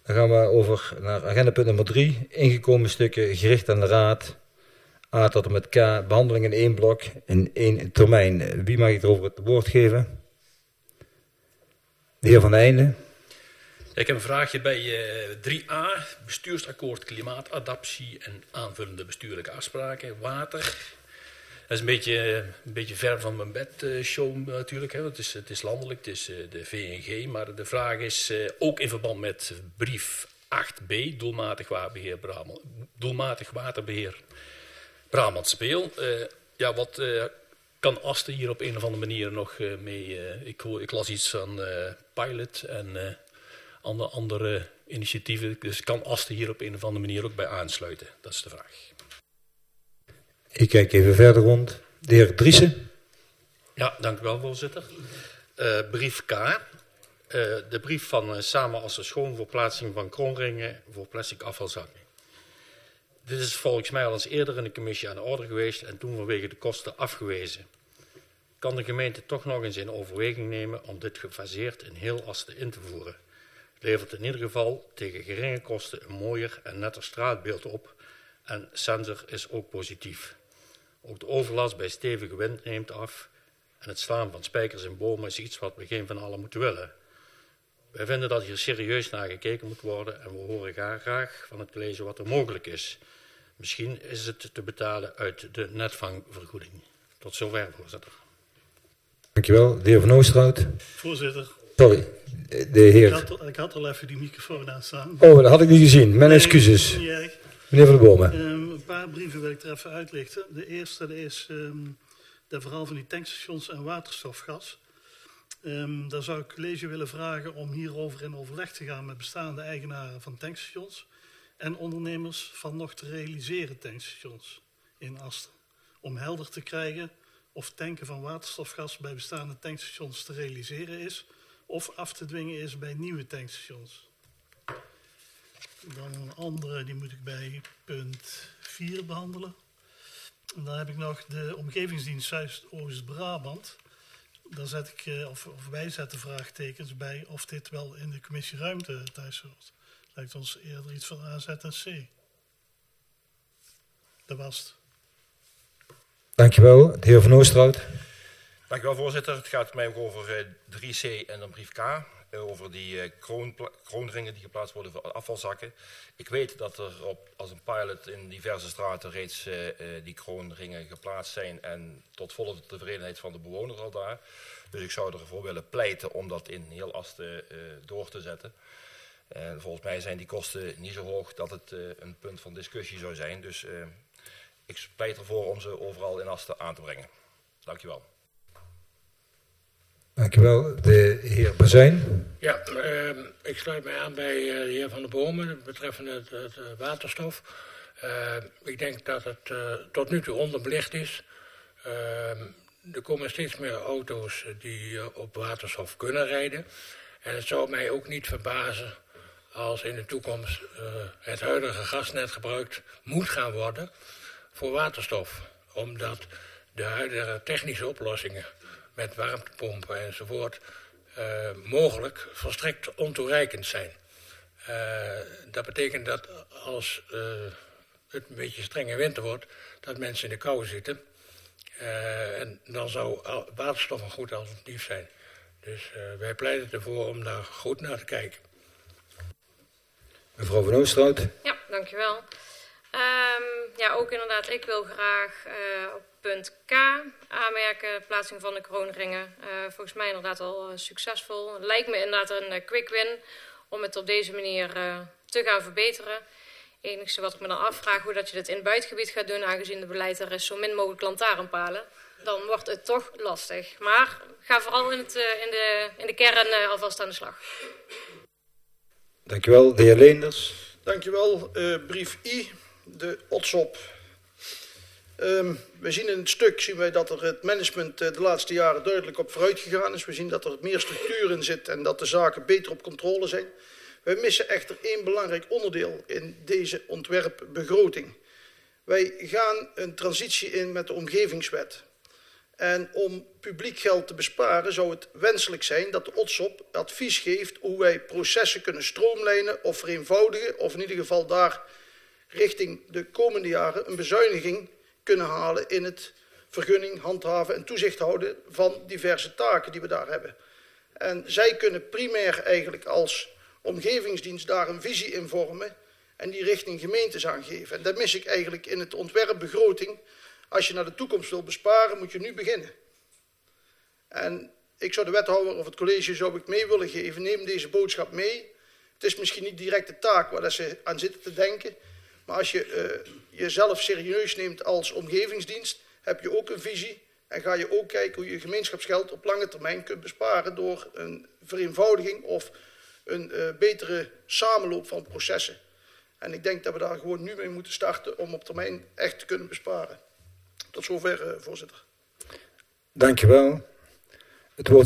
Dan gaan we over naar agendapunt nummer 3. Ingekomen stukken gericht aan de raad. A tot en met K. Behandeling in 1 blok in 1 termijn. Wie mag ik erover het woord geven? De heer Van Eijnden. Ik heb een vraagje bij 3a. Bestuursakkoord klimaatadaptie en aanvullende bestuurlijke afspraken. Water. Dat is een beetje ver van mijn bedshow natuurlijk. Hè. Het is landelijk, het is de VNG. Maar de vraag is ook in verband met brief 8b. Doelmatig waterbeheer Brabantspeel. Wat kan Asten hier op een of andere manier nog mee? Ik las iets van pilot en andere initiatieven. Dus kan Asten hier op een of andere manier ook bij aansluiten? Dat is de vraag. Ik kijk even verder rond. De heer Driessen. Ja, dank u wel, voorzitter. Brief K. De brief van Samen Asten Schoon voor plaatsing van kroonringen voor plastic afvalzakken. Dit is volgens mij al eens eerder in de commissie aan de orde geweest en toen vanwege de kosten afgewezen. Kan de gemeente toch nog eens in overweging nemen om dit gefaseerd in heel Asten in te voeren? Het levert in ieder geval tegen geringe kosten een mooier en netter straatbeeld op en sensor is ook positief. Ook de overlast bij stevige wind neemt af en het slaan van spijkers in bomen is iets wat we geen van allen moeten willen. Wij vinden dat hier serieus naar gekeken moet worden en we horen graag van het college wat er mogelijk is. Misschien is het te betalen uit de netvangvergoeding. Tot zover, voorzitter. Dankjewel. De heer Van Oosterhout. Voorzitter. Sorry, de heer... Ik had al even die microfoon aanstaan. Oh, dat had ik niet gezien. Mijn excuses. Niet erg. Meneer Van der Bomen. Een paar brieven wil ik er even uitlichten. De eerste is de verhaal van die tankstations en waterstofgas. Daar zou ik het college willen vragen om hierover in overleg te gaan met bestaande eigenaren van tankstations en ondernemers van nog te realiseren tankstations in Asten. Om helder te krijgen of tanken van waterstofgas bij bestaande tankstations te realiseren is of af te dwingen is bij nieuwe tankstations. Dan een andere, die moet ik bij punt 4 behandelen. En dan heb ik nog de omgevingsdienst Zuidoost-Brabant. Daar zet ik, of wij zetten vraagtekens bij of dit wel in de commissie ruimte thuis hoort. Lijkt ons eerder iets van AZ en C. Dat was het. Dankjewel. De heer Van Oosterhout. Dank u wel, voorzitter. Het gaat mij ook over 3C en dan brief K. Over die kroonringen die geplaatst worden voor afvalzakken. Ik weet dat er als een pilot in diverse straten reeds die kroonringen geplaatst zijn. En tot volle tevredenheid van de bewoners al daar. Dus ik zou ervoor willen pleiten om dat in heel Asten door te zetten. En volgens mij zijn die kosten niet zo hoog dat het een punt van discussie zou zijn. Dus ik pleit ervoor om ze overal in Asten aan te brengen. Dank u wel. Dankjewel. De heer Bazijn. Ja, ik sluit mij aan bij de heer Van der Bomen betreffende het waterstof. Ik denk dat het tot nu toe onderbelicht is. Er komen steeds meer auto's die op waterstof kunnen rijden. En het zou mij ook niet verbazen als in de toekomst het huidige gasnet gebruikt moet gaan worden voor waterstof. Omdat de huidige technische oplossingen met warmtepompen enzovoort mogelijk volstrekt ontoereikend zijn. Dat betekent dat als het een beetje strenge winter wordt, dat mensen in de kou zitten. En dan zou waterstof een goed alternatief zijn. Dus wij pleiten ervoor om daar goed naar te kijken. Mevrouw Van Oosterhout. Ja, dankjewel. Ook inderdaad, ik wil graag op punt K aanmerken, plaatsing van de kroonringen. Volgens mij inderdaad al succesvol. Het lijkt me inderdaad een quick win om het op deze manier te gaan verbeteren. Het enige wat ik me dan afvraag, hoe dat je dit in het buitengebied gaat doen, aangezien de beleid er is zo min mogelijk lantaarnpalen. Dan wordt het toch lastig. Maar ga vooral in de kern alvast aan de slag. Dankjewel. De heer Leenders. Dankjewel. Brief I, de OTSOP. We zien in het stuk dat er het management de laatste jaren duidelijk op vooruit gegaan is. We zien dat er meer structuur in zit en dat de zaken beter op controle zijn. Wij missen echter één belangrijk onderdeel in deze ontwerpbegroting. Wij gaan een transitie in met de omgevingswet. En om publiek geld te besparen zou het wenselijk zijn dat de ODSOP advies geeft hoe wij processen kunnen stroomlijnen of vereenvoudigen, of in ieder geval daar richting de komende jaren een bezuiniging kunnen halen in het vergunning, handhaven en toezicht houden van diverse taken die we daar hebben. En zij kunnen primair eigenlijk als omgevingsdienst daar een visie in vormen en die richting gemeentes aangeven. En dat mis ik eigenlijk in het ontwerpbegroting. Als je naar de toekomst wil besparen, moet je nu beginnen. En ik zou de wethouder of het college zou ik mee willen geven, neem deze boodschap mee. Het is misschien niet direct de taak waar dat ze aan zitten te denken, maar als je jezelf serieus neemt als omgevingsdienst, heb je ook een visie en ga je ook kijken hoe je gemeenschapsgeld op lange termijn kunt besparen door een vereenvoudiging of een betere samenloop van processen. En ik denk dat we daar gewoon nu mee moeten starten om op termijn echt te kunnen besparen. Tot zover, voorzitter. Dank je wel. Het woord